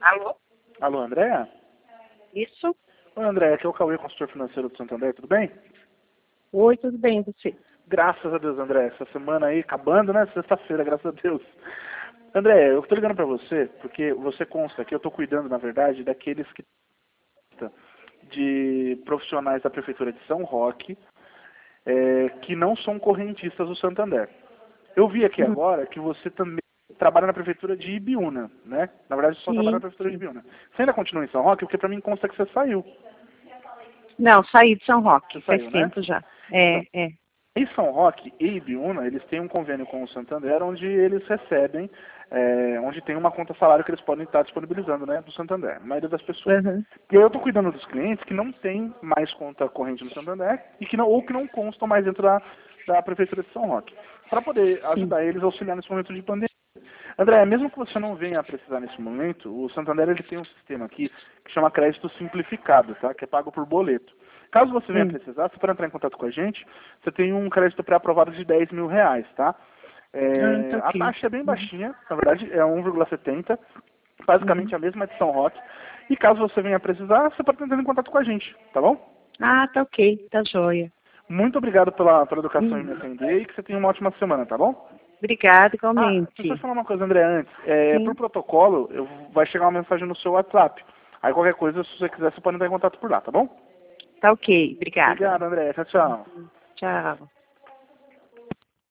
Alô? Alô, Andréa? Isso? Oi, Andréa, aqui é o Cauê, consultor financeiro do Santander, tudo bem? Oi, tudo bem, e você? Graças a Deus, André. Essa semana aí, acabando, né? Sexta-feira, graças a Deus. André, eu tô ligando pra você, porque você consta que eu tô cuidando, na verdade, daqueles que de profissionais da Prefeitura de São Roque, que não são correntistas do Santander. Eu vi aqui agora que você também trabalha na Prefeitura de Ibiúna, né? Na verdade, você só trabalha na Sim, Prefeitura de sim. Ibiúna. Você ainda continua em São Roque? Porque pra mim consta que você saiu. Não, saí de São Você Roque, faz saiu, né? tempo já. Então, É. em São Roque e Ibiúna, eles têm um convênio com o Santander, onde eles recebem, onde tem uma conta salário que eles podem estar disponibilizando, né, do Santander, a maioria das pessoas. Uhum. E aí eu estou cuidando dos clientes que não têm mais conta corrente no Santander e que não, ou que não constam mais dentro da Prefeitura de São Roque, para poder Sim. ajudar eles a auxiliar nesse momento de pandemia. André, mesmo que você não venha a precisar nesse momento, o Santander ele tem um sistema aqui que chama crédito simplificado, tá? Que é pago por boleto. Caso você venha precisar, você pode entrar em contato com a gente, você tem um crédito pré-aprovado de R$ 10.000, tá? Tá A ok. taxa é bem baixinha, na verdade é 1,70, Uhum. basicamente a mesma de São Roque. E caso você venha precisar, você pode entrar em contato com a gente, tá bom? Tá ok, tá joia. Muito obrigado pela educação em me Hum. atender e que você tenha uma ótima semana, tá bom? Obrigada, Deixa eu te igualmente. falar uma coisa, André, antes. Por Sim, protocolo, vai chegar uma mensagem no seu WhatsApp. Aí qualquer coisa, se você quiser, você pode entrar em contato por lá, tá bom? tá ok, obrigada. Obrigado, André. Tchau, tchau. Tchau.